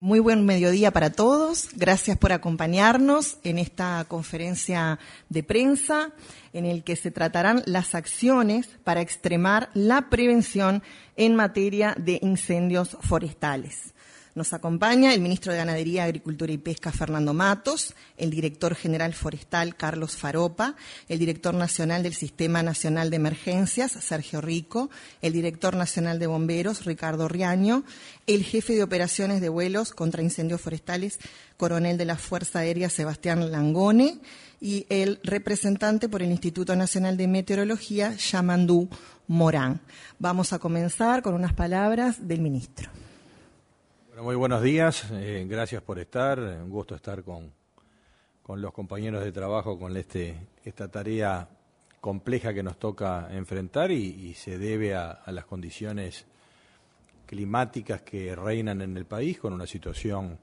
Muy buen mediodía para todos. Gracias por acompañarnos en esta conferencia de prensa en el que se tratarán las acciones para extremar la prevención en materia de incendios forestales. Nos acompaña el ministro de Ganadería, Agricultura y Pesca, Fernando Matos, el director general forestal, Carlos Faropa, el director nacional del Sistema Nacional de Emergencias, Sergio Rico, el director nacional de Bomberos, Ricardo Riaño, el jefe de operaciones de vuelos contra incendios forestales, coronel de la Fuerza Aérea, Sebastián Langone, y el representante por el Instituto Nacional de Meteorología, Yamandú Morán. Vamos a comenzar con unas palabras del ministro. Muy buenos días, gracias por estar, un gusto estar con los compañeros de trabajo con esta tarea compleja que nos toca enfrentar y se debe a las condiciones climáticas que reinan en el país, con una situación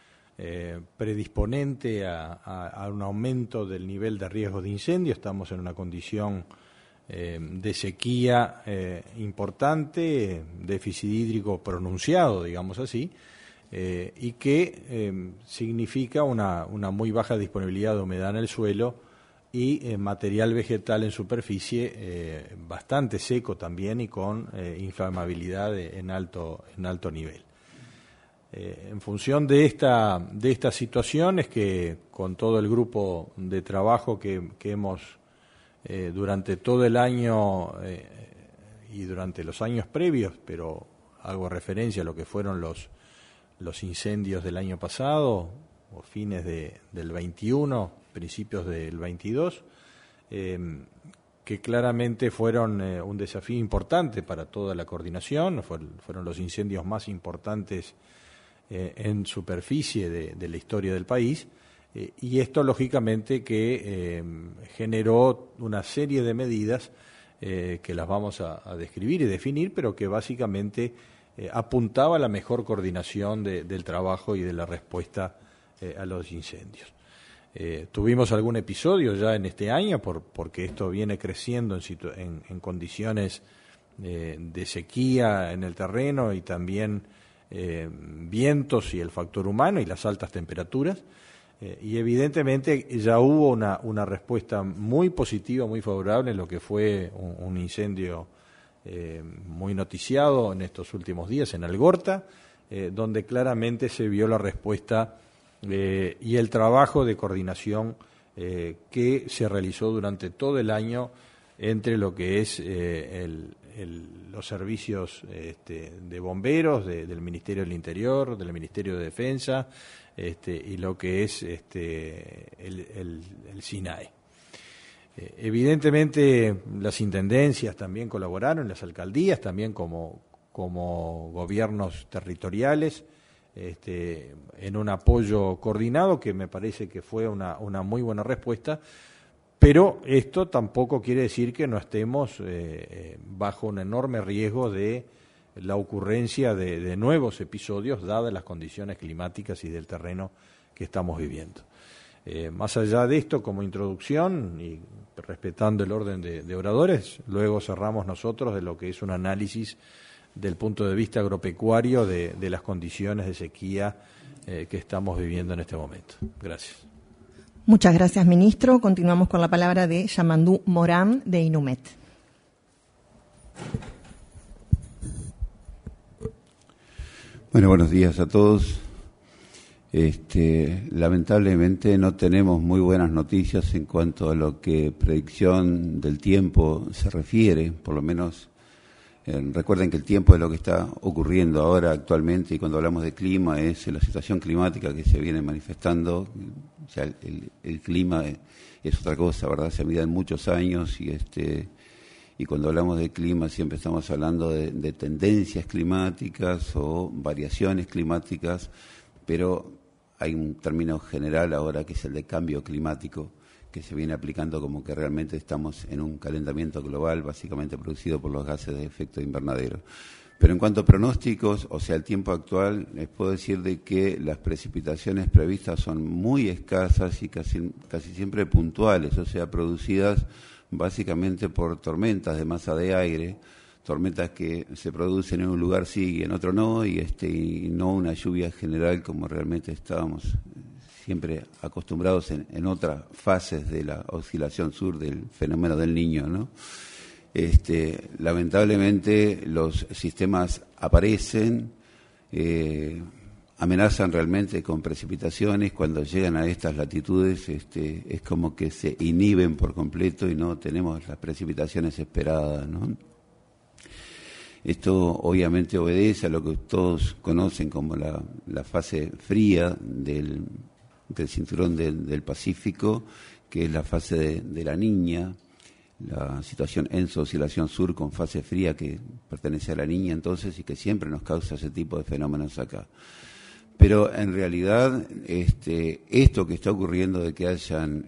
predisponente a un aumento del nivel de riesgo de incendio. Estamos en una condición de sequía importante, déficit hídrico pronunciado, digamos así, y que significa una muy baja disponibilidad de humedad en el suelo y material vegetal en superficie bastante seco también y con inflamabilidad en alto nivel. En función de esta situación es que con todo el grupo de trabajo que hemos durante todo el año y durante los años previos, pero hago referencia a lo que fueron los incendios del año pasado, o fines del 21, principios del 22, que claramente fueron un desafío importante para toda la coordinación, fueron los incendios más importantes en superficie de la historia del país. Y esto, lógicamente, que generó una serie de medidas que las vamos a describir y definir, pero que básicamente apuntaba a la mejor coordinación del trabajo y de la respuesta a los incendios. Tuvimos algún episodio ya en este año, porque esto viene creciendo en condiciones de sequía en el terreno y también vientos y el factor humano y las altas temperaturas. Y evidentemente ya hubo una respuesta muy positiva, muy favorable en lo que fue un incendio muy noticiado en estos últimos días en Algorta, donde claramente se vio la respuesta y el trabajo de coordinación que se realizó durante todo el año entre lo que es los servicios de bomberos, del Ministerio del Interior, del Ministerio de Defensa, y lo que es el SINAE. Evidentemente las intendencias también colaboraron, las alcaldías también como gobiernos territoriales, en un apoyo coordinado que me parece que fue una muy buena respuesta, pero esto tampoco quiere decir que no estemos bajo un enorme riesgo de la ocurrencia de nuevos episodios, dadas las condiciones climáticas y del terreno que estamos viviendo. Más allá de esto, como introducción y respetando el orden de oradores, luego cerramos nosotros de lo que es un análisis del punto de vista agropecuario de las condiciones de sequía que estamos viviendo en este momento. Gracias. Muchas gracias, ministro. Continuamos con la palabra de Yamandú Morán, de Inumet. Bueno, buenos días a todos. Lamentablemente no tenemos muy buenas noticias en cuanto a lo que predicción del tiempo se refiere, por lo menos recuerden que el tiempo es lo que está ocurriendo ahora actualmente, y cuando hablamos de clima es la situación climática que se viene manifestando. O sea, el clima es otra cosa, ¿verdad? Se mide en muchos años y cuando hablamos de clima siempre estamos hablando de tendencias climáticas o variaciones climáticas, pero hay un término general ahora que es el de cambio climático, que se viene aplicando como que realmente estamos en un calentamiento global básicamente producido por los gases de efecto invernadero. Pero en cuanto a pronósticos, o sea, el tiempo actual, les puedo decir de que las precipitaciones previstas son muy escasas y casi siempre puntuales, o sea, producidas básicamente por tormentas de masa de aire, tormentas que se producen en un lugar sí y en otro no, y no una lluvia general como realmente estábamos siempre acostumbrados en otras fases de la oscilación sur del fenómeno del Niño, ¿no? Lamentablemente los sistemas aparecen, amenazan realmente con precipitaciones. Cuando llegan a estas latitudes es como que se inhiben por completo y no tenemos las precipitaciones esperadas, ¿no? Esto obviamente obedece a lo que todos conocen como la fase fría del cinturón del Pacífico, que es la fase de la Niña, la situación oscilación sur con fase fría que pertenece a la Niña entonces y que siempre nos causa ese tipo de fenómenos acá. Pero en realidad esto que está ocurriendo de que hayan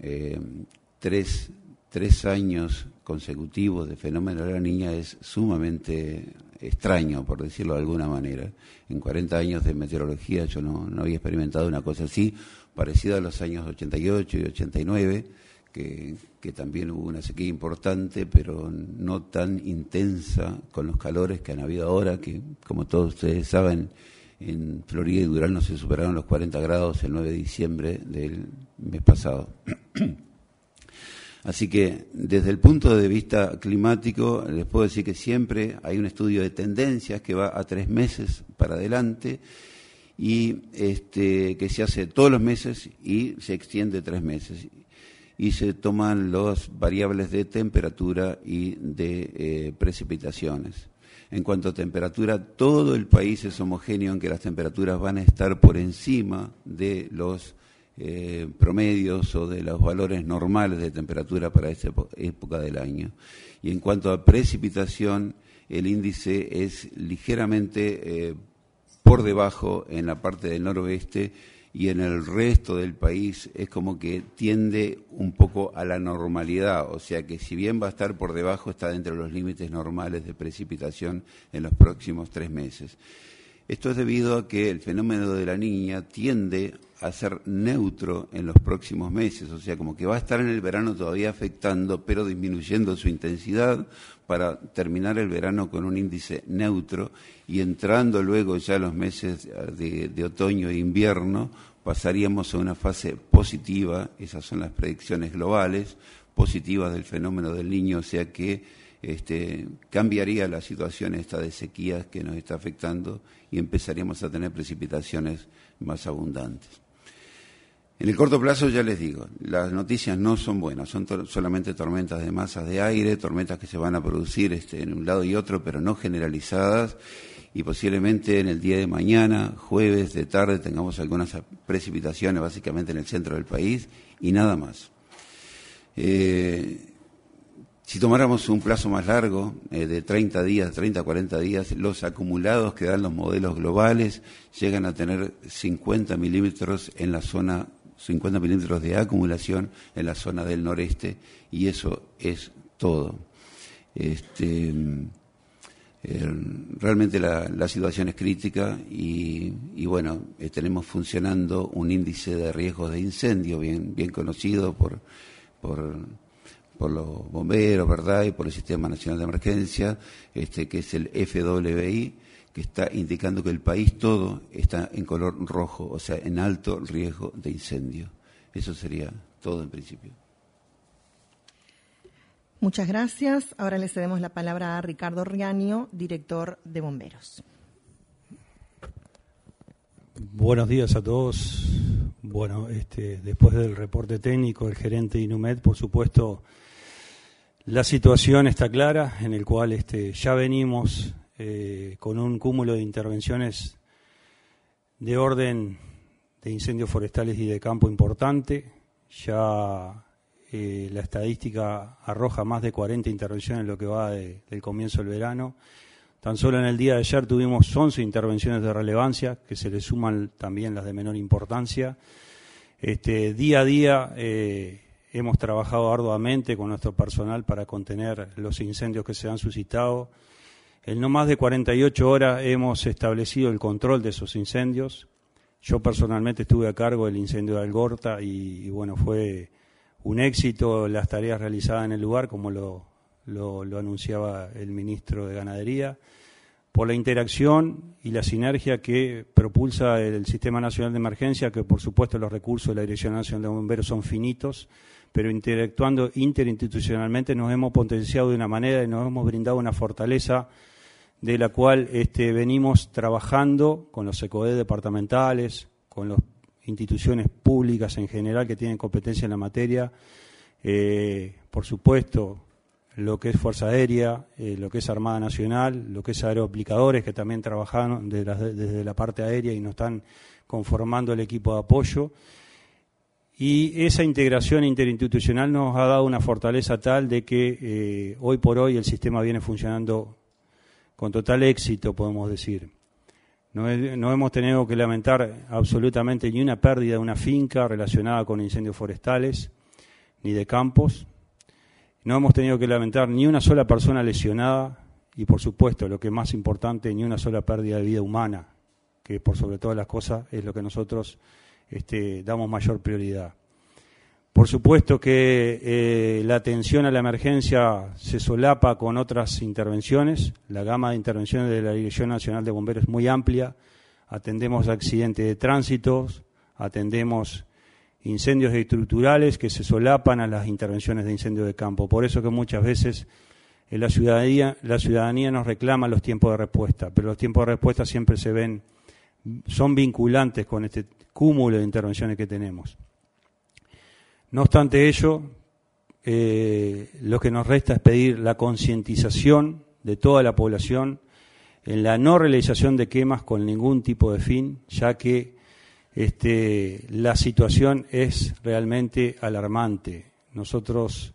tres años consecutivos de fenómeno de la Niña es sumamente extraño, por decirlo de alguna manera. En 40 años de meteorología yo no había experimentado una cosa así, parecida a los años 88 y 89, que también hubo una sequía importante, pero no tan intensa con los calores que han habido ahora, que como todos ustedes saben, en Florida y Durazno se superaron los 40 grados el 9 de diciembre del mes pasado. Así que desde el punto de vista climático les puedo decir que siempre hay un estudio de tendencias que va a 3 meses para adelante y que se hace todos los meses y se extiende 3 meses. Y se toman las variables de temperatura y de precipitaciones. En cuanto a temperatura, todo el país es homogéneo en que las temperaturas van a estar por encima de los promedios o de los valores normales de temperatura para esta época del año. Y en cuanto a precipitación, el índice es ligeramente por debajo en la parte del noroeste, y en el resto del país es como que tiende un poco a la normalidad, o sea que si bien va a estar por debajo, está dentro de los límites normales de precipitación en los próximos 3 meses. Esto es debido a que el fenómeno de la Niña tiende a ser neutro en los próximos meses, o sea, como que va a estar en el verano todavía afectando, pero disminuyendo su intensidad para terminar el verano con un índice neutro y entrando luego ya los meses de otoño e invierno pasaríamos a una fase positiva. Esas son las predicciones globales positivas del fenómeno del Niño, o sea que cambiaría la situación esta de sequías que nos está afectando y empezaríamos a tener precipitaciones más abundantes. En el corto plazo, ya les digo, las noticias no son buenas, son solamente tormentas de masas de aire, tormentas que se van a producir en un lado y otro, pero no generalizadas, y posiblemente en el día de mañana, jueves de tarde, tengamos algunas precipitaciones básicamente en el centro del país y nada más. Si tomáramos un plazo más largo, de 30 a 40 días, los acumulados que dan los modelos globales llegan a tener 50 milímetros en la zona, 50 milímetros de acumulación en la zona del noreste, y eso es todo. Realmente la situación es crítica y bueno, tenemos funcionando un índice de riesgos de incendio bien conocido por los bomberos, ¿verdad? Y por el Sistema Nacional de Emergencia, que es el FWI, que está indicando que el país todo está en color rojo, o sea, en alto riesgo de incendio. Eso sería todo en principio. Muchas gracias. Ahora le cedemos la palabra a Ricardo Riaño, director de Bomberos. Buenos días a todos. Bueno, después del reporte técnico del gerente de Inumet, por supuesto, la situación está clara, en el cual ya venimos con un cúmulo de intervenciones de orden de incendios forestales y de campo importante. Ya la estadística arroja más de 40 intervenciones en lo que va del comienzo del verano. Tan solo en el día de ayer tuvimos 11 intervenciones de relevancia, que se le suman también las de menor importancia. Día a día hemos trabajado arduamente con nuestro personal para contener los incendios que se han suscitado. En no más de 48 horas hemos establecido el control de esos incendios. Yo personalmente estuve a cargo del incendio de Algorta y bueno, fue un éxito las tareas realizadas en el lugar, como lo lo anunciaba el ministro de Ganadería, por la interacción y la sinergia que propulsa el Sistema Nacional de Emergencia, que por supuesto los recursos de la Dirección Nacional de Bomberos son finitos, pero interactuando interinstitucionalmente nos hemos potenciado de una manera y nos hemos brindado una fortaleza de la cual venimos trabajando con los ECOE departamentales, con las instituciones públicas en general que tienen competencia en la materia, por supuesto lo que es Fuerza Aérea, lo que es Armada Nacional, lo que es Aeroaplicadores, que también trabajaron desde la parte aérea y nos están conformando el equipo de apoyo. Y esa integración interinstitucional nos ha dado una fortaleza tal de que hoy por hoy el sistema viene funcionando con total éxito, podemos decir. No hemos tenido que lamentar absolutamente ni una pérdida de una finca relacionada con incendios forestales, ni de campos. No hemos tenido que lamentar ni una sola persona lesionada y, por supuesto, lo que es más importante, ni una sola pérdida de vida humana, que por sobre todas las cosas es lo que nosotros damos mayor prioridad. Por supuesto que la atención a la emergencia se solapa con otras intervenciones. La gama de intervenciones de la Dirección Nacional de Bomberos es muy amplia. Atendemos accidentes de tránsito, atendemos incendios estructurales que se solapan a las intervenciones de incendios de campo. Por eso que muchas veces la ciudadanía nos reclama los tiempos de respuesta, pero los tiempos de respuesta siempre son vinculantes con este cúmulo de intervenciones que tenemos. No obstante ello, lo que nos resta es pedir la concientización de toda la población en la no realización de quemas con ningún tipo de fin, ya que la situación es realmente alarmante. Nosotros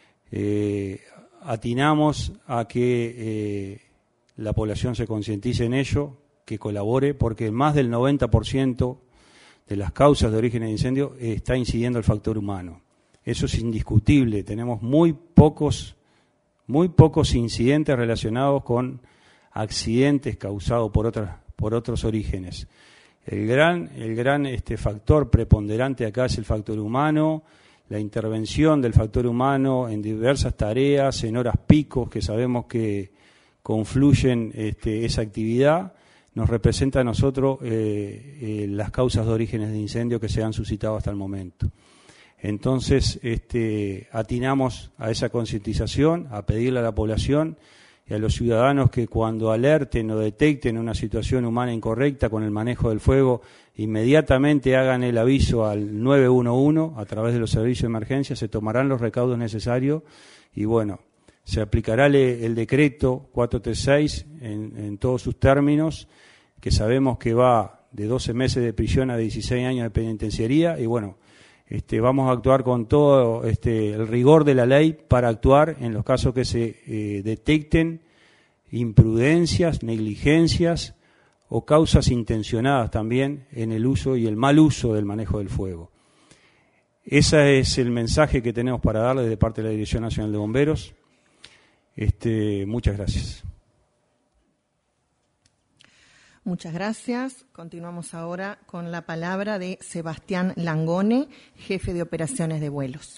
atinamos a que la población se concientice en ello, que colabore, porque más del 90% de las causas de origen de incendio está incidiendo el factor humano. Eso es indiscutible. Tenemos muy pocos incidentes relacionados con accidentes causados por otros orígenes. El gran factor preponderante acá es el factor humano, la intervención del factor humano en diversas tareas, en horas picos que sabemos que confluyen esa actividad, nos representa a nosotros las causas de orígenes de incendio que se han suscitado hasta el momento. Entonces, atinamos a esa concientización, a pedirle a la población y a los ciudadanos que cuando alerten o detecten una situación humana incorrecta con el manejo del fuego, inmediatamente hagan el aviso al 911 a través de los servicios de emergencia, se tomarán los recaudos necesarios y bueno, se aplicará el decreto 436 en todos sus términos, que sabemos que va de 12 meses de prisión a 16 años de penitenciaría y bueno, vamos a actuar con todo el rigor de la ley para actuar en los casos que se detecten imprudencias, negligencias o causas intencionadas también en el uso y el mal uso del manejo del fuego. Ese es el mensaje que tenemos para darle de parte de la Dirección Nacional de Bomberos. Muchas gracias. Muchas gracias. Continuamos ahora con la palabra de Sebastián Langone, jefe de operaciones de vuelos.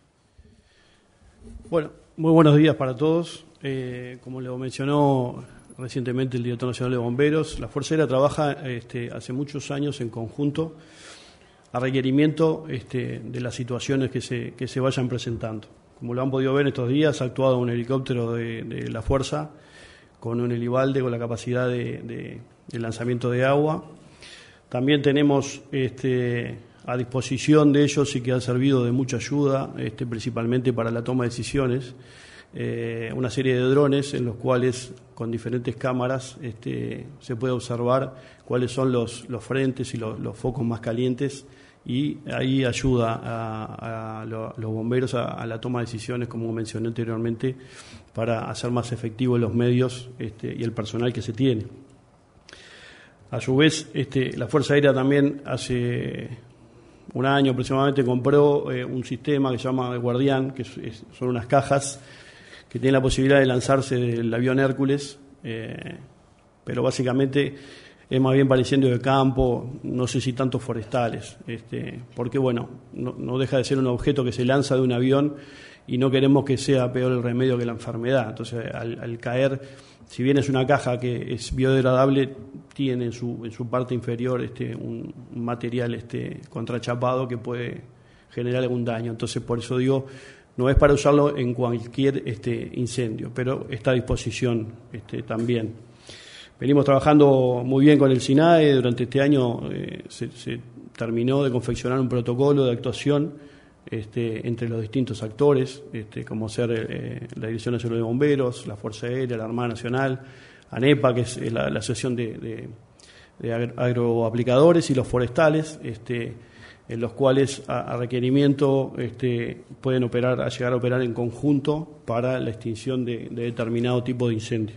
Bueno, muy buenos días para todos. Como lo mencionó recientemente el director nacional de bomberos, la Fuerza Aérea trabaja hace muchos años en conjunto a requerimiento de las situaciones que se vayan presentando. Como lo han podido ver estos días, ha actuado un helicóptero de la Fuerza con un helibalde con la capacidad de lanzamiento de agua. También tenemos a disposición de ellos y que han servido de mucha ayuda, principalmente para la toma de decisiones, una serie de drones en los cuales con diferentes cámaras se puede observar cuáles son los frentes y los focos más calientes y ahí ayuda a los bomberos a la toma de decisiones, como mencioné anteriormente, para hacer más efectivos los medios y el personal que se tiene. A su vez, la Fuerza Aérea también hace un año aproximadamente compró un sistema que se llama Guardián, que son unas cajas que tienen la posibilidad de lanzarse del avión Hércules, pero básicamente es más bien para incendios de campo, no sé si tanto forestales, porque bueno, no deja de ser un objeto que se lanza de un avión y no queremos que sea peor el remedio que la enfermedad. Entonces, al caer, si bien es una caja que es biodegradable, tiene en su parte inferior un material contrachapado que puede generar algún daño. Entonces, por eso digo, no es para usarlo en cualquier incendio, pero está a disposición también. Venimos trabajando muy bien con el SINAE. Durante este año se terminó de confeccionar un protocolo de actuación entre los distintos actores, como ser la Dirección Nacional de Bomberos, la Fuerza Aérea, la Armada Nacional, ANEPA, que es la Asociación de Agroaplicadores, y los forestales, en los cuales a requerimiento pueden llegar a operar en conjunto para la extinción de determinado tipo de incendio.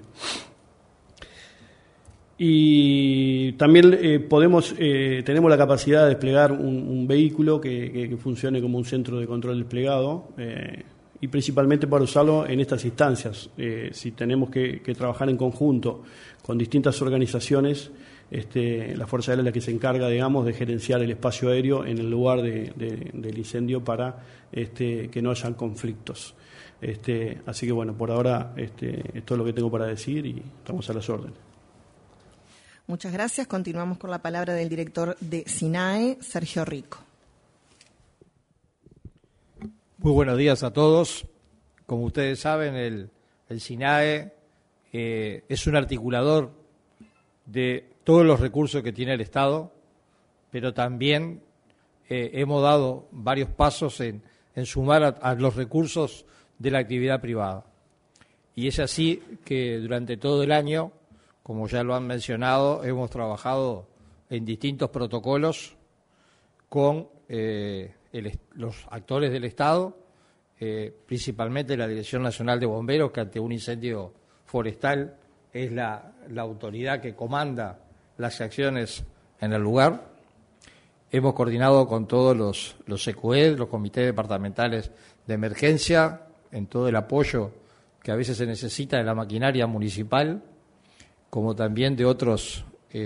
Y también tenemos la capacidad de desplegar un vehículo que funcione como un centro de control desplegado, y principalmente para usarlo en estas instancias. Si tenemos que trabajar en conjunto con distintas organizaciones, la Fuerza Aérea es la que se encarga, digamos, de gerenciar el espacio aéreo en el lugar del incendio para que no hayan conflictos. Así que bueno, por ahora esto es lo que tengo para decir y estamos a las órdenes. Muchas gracias. Continuamos con la palabra del director de SINAE, Sergio Rico. Muy buenos días a todos. Como ustedes saben, el SINAE es un articulador de todos los recursos que tiene el Estado, pero también hemos dado varios pasos en sumar a los recursos de la actividad privada. Y es así que durante todo el año, como ya lo han mencionado, hemos trabajado en distintos protocolos con los actores del Estado, principalmente la Dirección Nacional de Bomberos, que ante un incendio forestal es la autoridad que comanda las acciones en el lugar. Hemos coordinado con todos los CECUED, los comités departamentales de emergencia, en todo el apoyo que a veces se necesita de la maquinaria municipal, como también de otras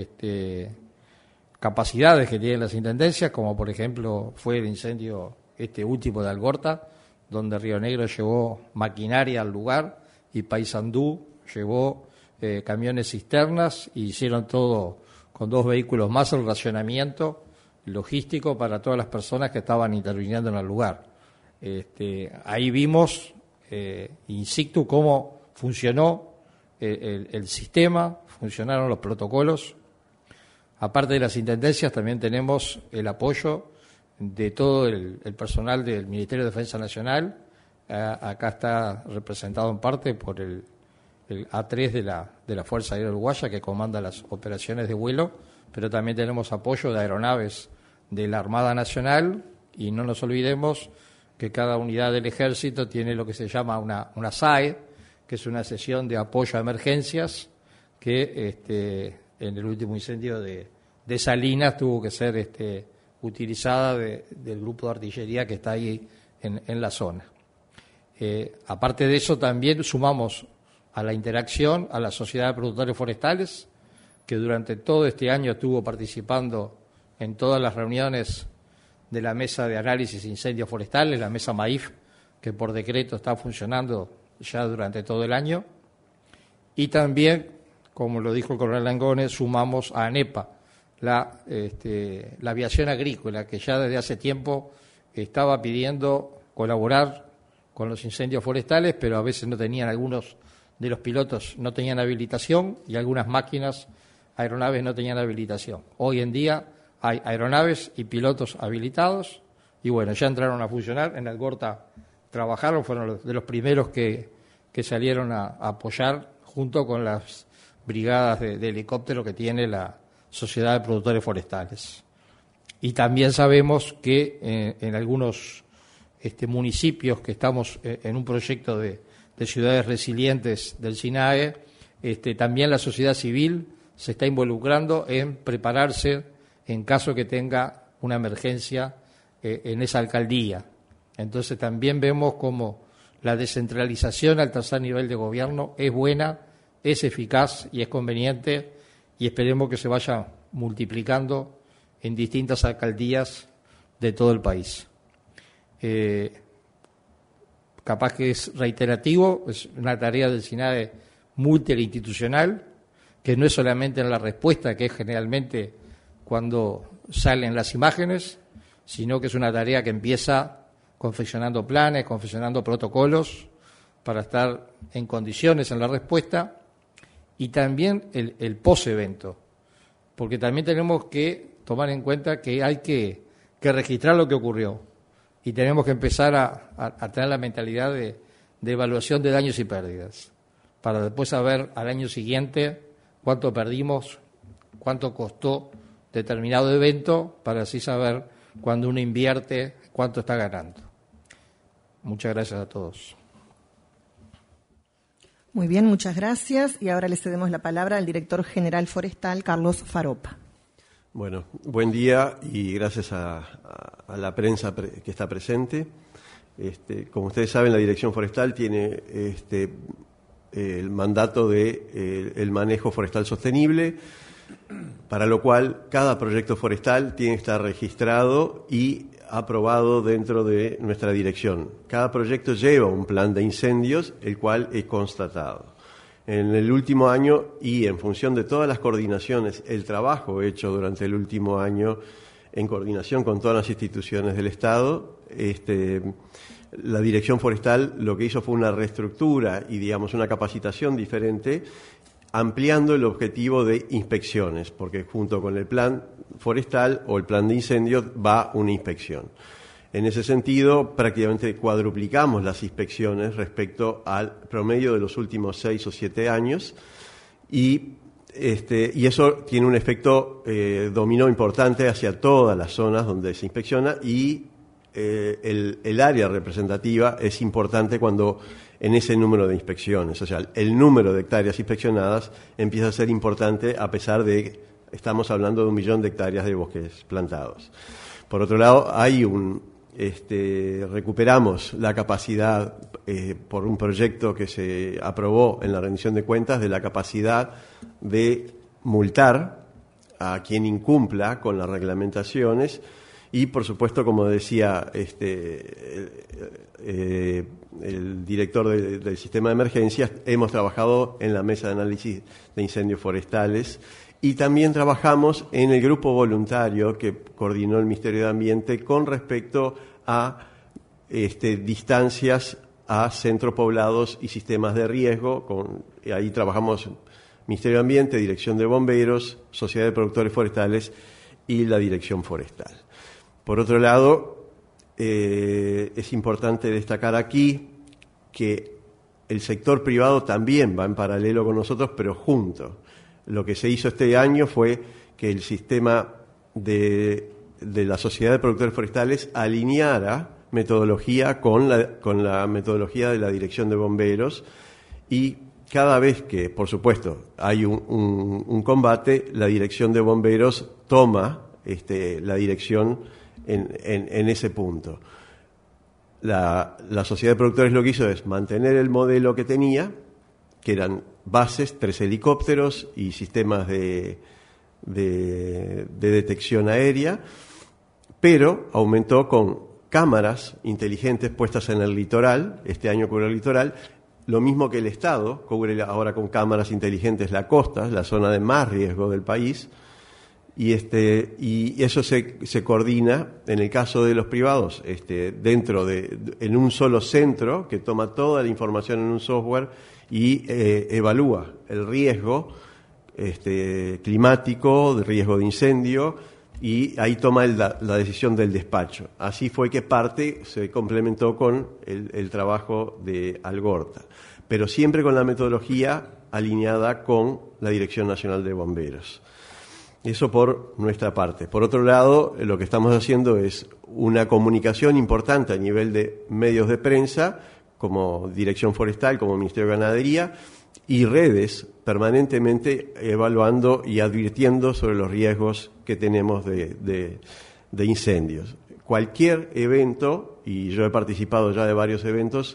capacidades que tienen las intendencias, como por ejemplo fue el incendio último de Algorta, donde Río Negro llevó maquinaria al lugar y Paysandú llevó camiones cisternas y hicieron todo con 2 vehículos más el racionamiento logístico para todas las personas que estaban interviniendo en el lugar. Ahí vimos in situ cómo funcionó el sistema, funcionaron los protocolos. Aparte de las intendencias, también tenemos el apoyo de todo el personal del Ministerio de Defensa Nacional. Acá está representado en parte por el A3 de la Fuerza Aérea Uruguaya, que comanda las operaciones de vuelo, pero también tenemos apoyo de aeronaves de la Armada Nacional, y no nos olvidemos que cada unidad del Ejército tiene lo que se llama una SAE, que es una sesión de apoyo a emergencias, que en el último incendio de Salinas tuvo que ser utilizada del grupo de artillería que está ahí en la zona. Aparte de eso, también sumamos a la interacción a la Sociedad de Productores Forestales, que durante todo este año estuvo participando en todas las reuniones de la Mesa de Análisis de Incendios Forestales, la Mesa MAIF, que por decreto está funcionando ya durante todo el año. Y también, como lo dijo el coronel Langones, sumamos a ANEPA, la aviación agrícola, que ya desde hace tiempo estaba pidiendo colaborar con los incendios forestales, pero a veces no tenían, algunos de los pilotos no tenían habilitación y algunas máquinas, aeronaves, no tenían habilitación. Hoy en día hay aeronaves y pilotos habilitados y bueno, ya entraron a funcionar. En Algorta trabajaron, fueron de los primeros que salieron a apoyar junto con las brigadas de helicóptero que tiene la Sociedad de Productores Forestales. Y también sabemos que en algunos municipios que estamos en un proyecto de ciudades resilientes del SINAE, también la sociedad civil se está involucrando en prepararse en caso que tenga una emergencia en esa alcaldía. Entonces también vemos como la descentralización al tercer nivel de gobierno es buena, es eficaz y es conveniente, y esperemos que se vaya multiplicando en distintas alcaldías de todo el país. capaz que es reiterativo, es una tarea del SINADE multiinstitucional, que no es solamente en la respuesta, que es generalmente cuando salen las imágenes, sino que es una tarea que empieza confeccionando planes, confeccionando protocolos para estar en condiciones en la respuesta, y también el post-evento, porque también tenemos que tomar en cuenta que hay que registrar lo que ocurrió y tenemos que empezar a tener la mentalidad de evaluación de daños y pérdidas, para después saber al año siguiente cuánto perdimos, cuánto costó determinado evento, para así saber cuando uno invierte cuánto está ganando. Muchas gracias a todos. Muy bien, muchas gracias. Y ahora le cedemos la palabra al director general forestal, Carlos Faropa. Bueno, buen día y gracias a la prensa que está presente. Como ustedes saben, la Dirección Forestal tiene el mandato de el manejo forestal sostenible, para lo cual cada proyecto forestal tiene que estar registrado y aprobado dentro de nuestra dirección. Cada proyecto lleva un plan de incendios, el cual es constatado. En el último año, y en función de todas las coordinaciones, el trabajo hecho durante el último año en coordinación con todas las instituciones del Estado, la Dirección Forestal lo que hizo fue una reestructura y, digamos, una capacitación diferente, ampliando el objetivo de inspecciones, porque junto con el plan forestal o el plan de incendios va una inspección. En ese sentido, prácticamente cuadruplicamos las inspecciones respecto al promedio de los últimos 6 o 7 años y eso tiene un efecto dominó importante hacia todas las zonas donde se inspecciona y el área representativa es importante cuando en ese número de inspecciones, o sea, el número de hectáreas inspeccionadas empieza a ser importante a pesar de que estamos hablando de 1 millón de hectáreas de bosques plantados. Por otro lado, recuperamos la capacidad por un proyecto que se aprobó en la rendición de cuentas de la capacidad de multar a quien incumpla con las reglamentaciones y, por supuesto, como decía el director del sistema de emergencias, hemos trabajado en la mesa de análisis de incendios forestales y también trabajamos en el grupo voluntario que coordinó el Ministerio de Ambiente con respecto a distancias a centros poblados y sistemas de riesgo. Ahí trabajamos Ministerio de Ambiente, Dirección de Bomberos, Sociedad de Productores Forestales y la Dirección Forestal. Por otro lado, es importante destacar aquí que el sector privado también va en paralelo con nosotros, pero juntos. Lo que se hizo este año fue que el sistema de la Sociedad de Productores Forestales alineara metodología con la metodología de la Dirección de Bomberos y cada vez que, por supuesto, hay un combate, la Dirección de Bomberos toma la dirección en ese punto. La Sociedad de Productores lo que hizo es mantener el modelo que tenía, que eran bases, 3 helicópteros y sistemas de detección aérea, pero aumentó con cámaras inteligentes puestas en el litoral. Este año cubre el litoral, lo mismo que el Estado cubre ahora con cámaras inteligentes la costa, la zona de más riesgo del país. Y eso se coordina en el caso de los privados en un solo centro que toma toda la información en un software y evalúa el riesgo climático, el riesgo de incendio y ahí toma la decisión del despacho. Así fue que parte se complementó con el trabajo de Algorta, pero siempre con la metodología alineada con la Dirección Nacional de Bomberos. Eso por nuestra parte. Por otro lado, lo que estamos haciendo es una comunicación importante a nivel de medios de prensa, como Dirección Forestal, como Ministerio de Ganadería, y redes permanentemente evaluando y advirtiendo sobre los riesgos que tenemos de incendios. Cualquier evento, y yo he participado ya de varios eventos,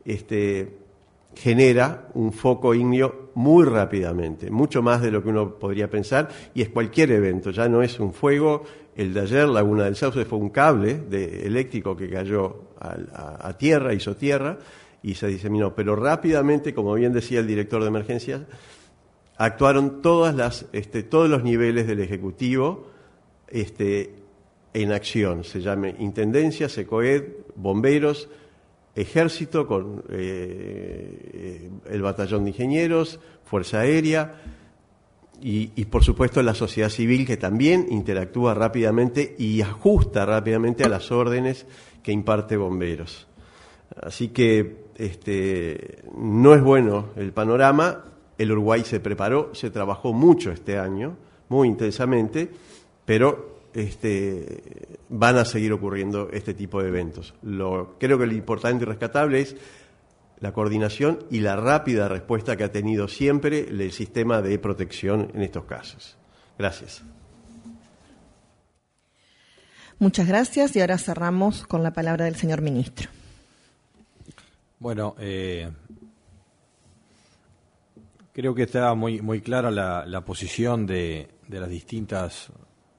genera un foco ígneo muy rápidamente, mucho más de lo que uno podría pensar, y es cualquier evento, ya no es un fuego, El de ayer, Laguna del Sauce, fue un cable eléctrico que cayó a tierra, hizo tierra y se diseminó. Pero rápidamente, como bien decía el director de emergencias, actuaron todos los niveles del Ejecutivo en acción. Se llame Intendencia, SECOED, Bomberos, Ejército con el Batallón de Ingenieros, Fuerza Aérea y por supuesto la sociedad civil, que también interactúa rápidamente y ajusta rápidamente a las órdenes que imparte Bomberos. Así que no es bueno el panorama. El Uruguay se preparó, se trabajó mucho este año, muy intensamente, pero van a seguir ocurriendo este tipo de eventos. Creo que lo importante y rescatable es la coordinación y la rápida respuesta que ha tenido siempre el sistema de protección en estos casos. Gracias. Muchas gracias y ahora cerramos con la palabra del señor ministro. Bueno, creo que está muy clara la posición de las distintas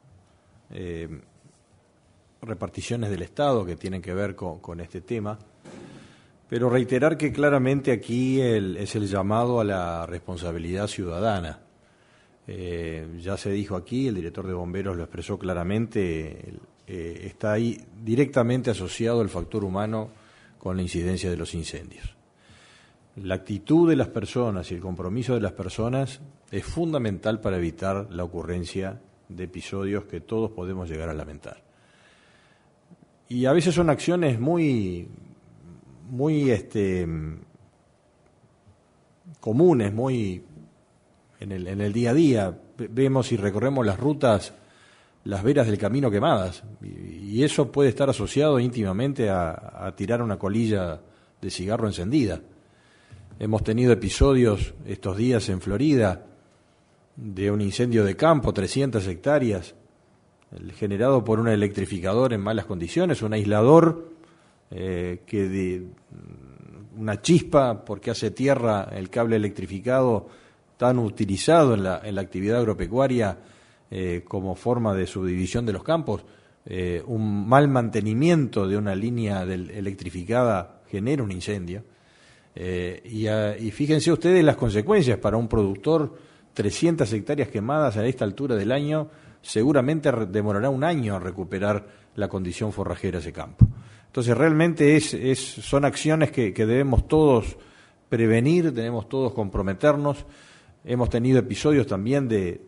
reparticiones del Estado que tienen que ver con este tema, pero reiterar que claramente aquí es el llamado a la responsabilidad ciudadana. Ya se dijo aquí, el director de Bomberos lo expresó claramente, está ahí directamente asociado el factor humano con la incidencia de los incendios. La actitud de las personas y el compromiso de las personas es fundamental para evitar la ocurrencia de episodios que todos podemos llegar a lamentar. Y a veces son acciones muy comunes, muy en el día a día. Vemos y recorremos las rutas, las veras del camino quemadas, y eso puede estar asociado íntimamente a tirar una colilla de cigarro encendida. Hemos tenido episodios estos días en Florida de un incendio de campo, 300 hectáreas, generado por un electrificador en malas condiciones, un aislador una chispa porque hace tierra el cable electrificado tan utilizado en la actividad agropecuaria como forma de subdivisión de los campos. Un mal mantenimiento de una línea electrificada genera un incendio. Y fíjense ustedes las consecuencias para un productor. 300 hectáreas quemadas a esta altura del año, seguramente demorará un año a recuperar la condición forrajera de ese campo. Entonces realmente son acciones que debemos todos prevenir, debemos todos comprometernos. Hemos tenido episodios también de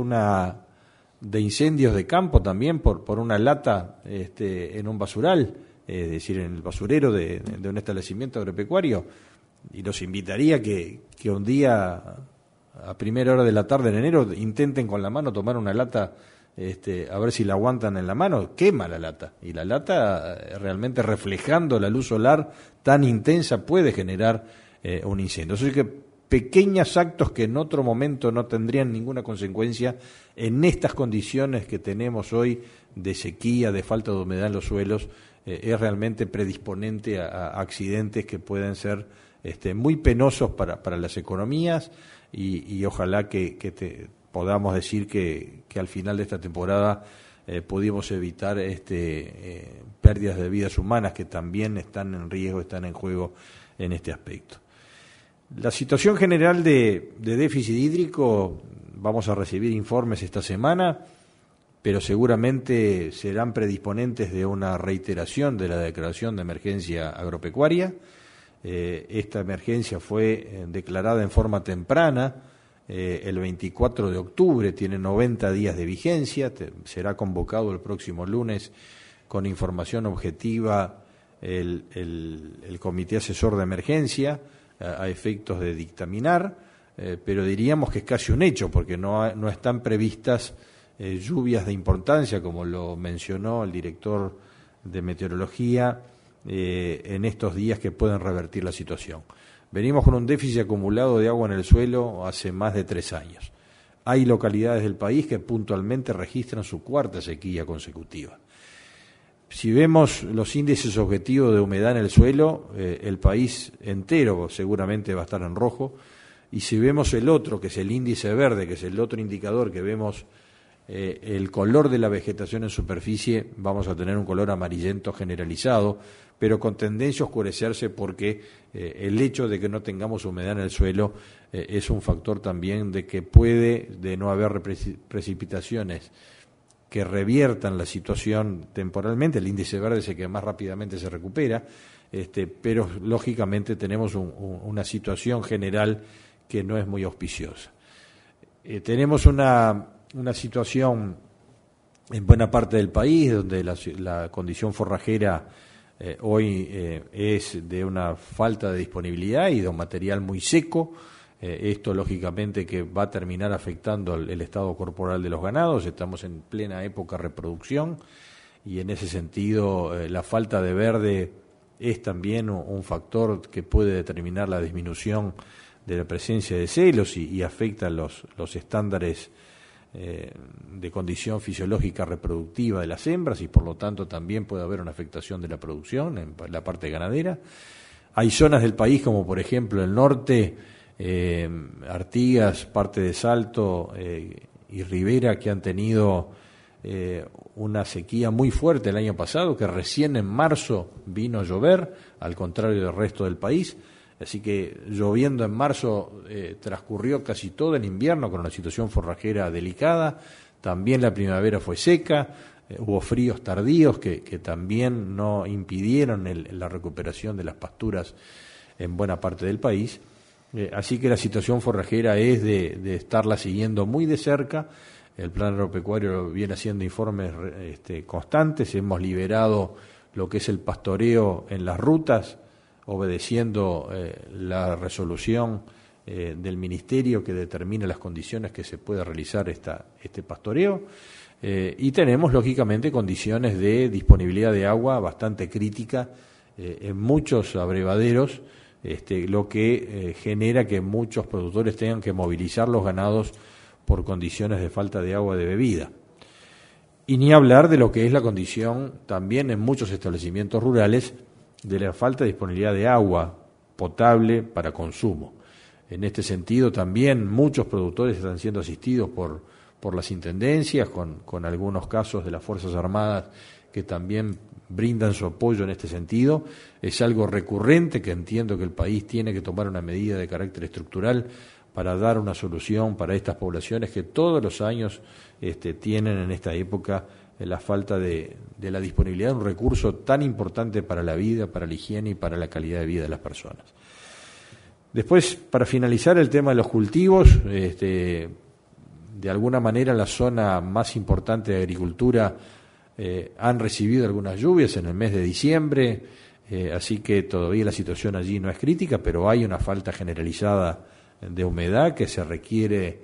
incendios de campo también por una lata en un basural, es decir, en el basurero de un establecimiento agropecuario, y los invitaría que un día a primera hora de la tarde en enero intenten con la mano tomar una lata, a ver si la aguantan en la mano. Quema la lata, y la lata realmente reflejando la luz solar tan intensa puede generar un incendio. Así que pequeños actos que en otro momento no tendrían ninguna consecuencia, en estas condiciones que tenemos hoy de sequía, de falta de humedad en los suelos, es realmente predisponente a accidentes que pueden ser muy penosos para las economías, y ojalá que podamos decir que al final de esta temporada pudimos evitar pérdidas de vidas humanas que también están en riesgo, están en juego en este aspecto. La situación general de déficit hídrico, vamos a recibir informes esta semana, pero seguramente serán predisponentes de una reiteración de la declaración de emergencia agropecuaria. Esta emergencia fue declarada en forma temprana el 24 de octubre, tiene 90 días de vigencia, será convocado el próximo lunes con información objetiva el Comité Asesor de Emergencia a efectos de dictaminar, pero diríamos que es casi un hecho, porque no están previstas lluvias de importancia, como lo mencionó el director de Meteorología, en estos días que pueden revertir la situación. Venimos con un déficit acumulado de agua en el suelo hace más de 3 años. Hay localidades del país que puntualmente registran su cuarta sequía consecutiva. Si vemos los índices objetivos de humedad en el suelo, el país entero seguramente va a estar en rojo, y si vemos el otro, que es el índice verde, que es el otro indicador que vemos el color de la vegetación en superficie vamos a tener un color amarillento generalizado, pero con tendencia a oscurecerse porque el hecho de que no tengamos humedad en el suelo es un factor también de que puede, de no haber precipitaciones que reviertan la situación temporalmente, el índice verde es el que más rápidamente se recupera, pero lógicamente tenemos una situación general que no es muy auspiciosa. Tenemos una situación en buena parte del país donde la condición forrajera hoy es de una falta de disponibilidad y de un material muy seco. Esto lógicamente que va a terminar afectando el estado corporal de los ganados. Estamos en plena época de reproducción y en ese sentido la falta de verde es también un factor que puede determinar la disminución de la presencia de celos y afecta los estándares de condición fisiológica reproductiva de las hembras y por lo tanto también puede haber una afectación de la producción en la parte ganadera. Hay zonas del país como por ejemplo el norte, Artigas, parte de Salto y Rivera que han tenido una sequía muy fuerte el año pasado, que recién en marzo vino a llover, al contrario del resto del país. Así que lloviendo en marzo transcurrió casi todo el invierno con una situación forrajera delicada. También la primavera fue seca, hubo fríos tardíos que también no impidieron la recuperación de las pasturas en buena parte del país. Así que la situación forrajera es de estarla siguiendo muy de cerca. El Plan Agropecuario viene haciendo informes constantes. Hemos liberado lo que es el pastoreo en las rutas, obedeciendo la resolución del Ministerio que determina las condiciones que se puede realizar este pastoreo. Y tenemos, lógicamente, condiciones de disponibilidad de agua bastante crítica en muchos abrevaderos, lo que genera que muchos productores tengan que movilizar los ganados por condiciones de falta de agua de bebida. Y ni hablar de lo que es la condición también en muchos establecimientos rurales de la falta de disponibilidad de agua potable para consumo. En este sentido también muchos productores están siendo asistidos por las intendencias, con algunos casos de las Fuerzas Armadas que también brindan su apoyo en este sentido. Es algo recurrente que entiendo que el país tiene que tomar una medida de carácter estructural para dar una solución para estas poblaciones que todos los años tienen en esta época la falta de la disponibilidad de un recurso tan importante para la vida, para la higiene y para la calidad de vida de las personas. Después, para finalizar el tema de los cultivos, de alguna manera la zona más importante de agricultura han recibido algunas lluvias en el mes de diciembre, así que todavía la situación allí no es crítica, pero hay una falta generalizada de humedad que se requiere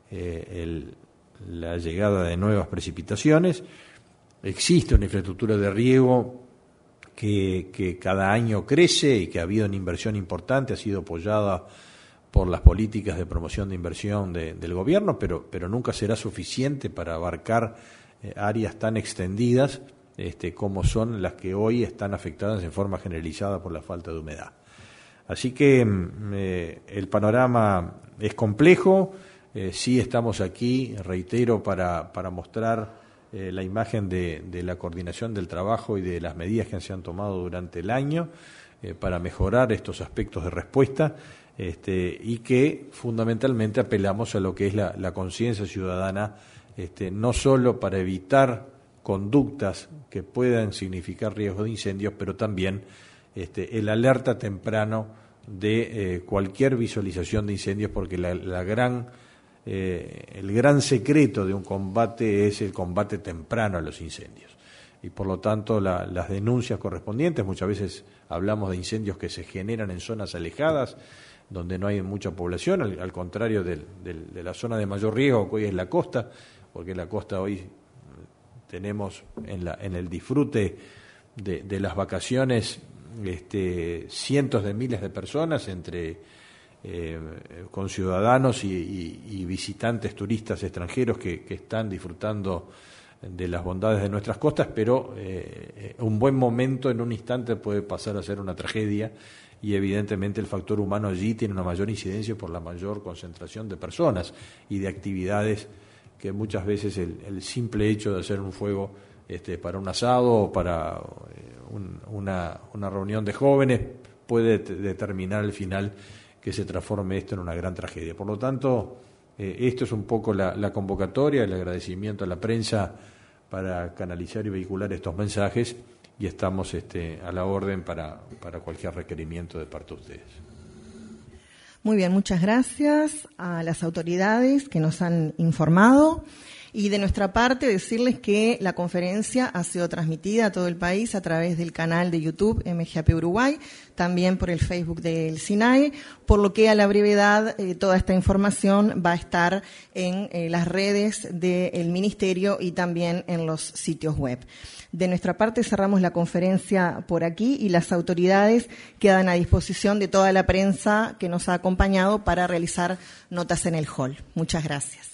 la llegada de nuevas precipitaciones. Existe una infraestructura de riego que cada año crece y que ha habido una inversión importante, ha sido apoyada por las políticas de promoción de inversión del gobierno, pero nunca será suficiente para abarcar áreas tan extendidas como son las que hoy están afectadas en forma generalizada por la falta de humedad. Así que el panorama es complejo, sí estamos aquí, reitero, para mostrar la imagen de la coordinación del trabajo y de las medidas que se han tomado durante el año para mejorar estos aspectos de respuesta y que fundamentalmente apelamos a lo que es la conciencia ciudadana, no solo para evitar conductas que puedan significar riesgo de incendios, pero también el alerta temprano de cualquier visualización de incendios, porque el gran secreto de un combate es el combate temprano a los incendios. Y por lo tanto las denuncias correspondientes, muchas veces hablamos de incendios que se generan en zonas alejadas, donde no hay mucha población, al contrario de la zona de mayor riesgo que hoy es la costa, porque en la costa hoy tenemos en el disfrute de las vacaciones cientos de miles de personas entre conciudadanos y visitantes turistas extranjeros que están disfrutando de las bondades de nuestras costas, pero un buen momento en un instante puede pasar a ser una tragedia y evidentemente el factor humano allí tiene una mayor incidencia por la mayor concentración de personas y de actividades que muchas veces el simple hecho de hacer un fuego para un asado o para una reunión de jóvenes puede determinar al final que se transforme esto en una gran tragedia. Por lo tanto, esto es un poco la convocatoria, el agradecimiento a la prensa para canalizar y vehicular estos mensajes, y estamos a la orden para cualquier requerimiento de parte de ustedes. Muy bien, muchas gracias a las autoridades que nos han informado. Y de nuestra parte, decirles que la conferencia ha sido transmitida a todo el país a través del canal de YouTube MGAP Uruguay, también por el Facebook del SINAE, por lo que a la brevedad toda esta información va a estar en las redes del Ministerio y también en los sitios web. De nuestra parte cerramos la conferencia por aquí y las autoridades quedan a disposición de toda la prensa que nos ha acompañado para realizar notas en el hall. Muchas gracias.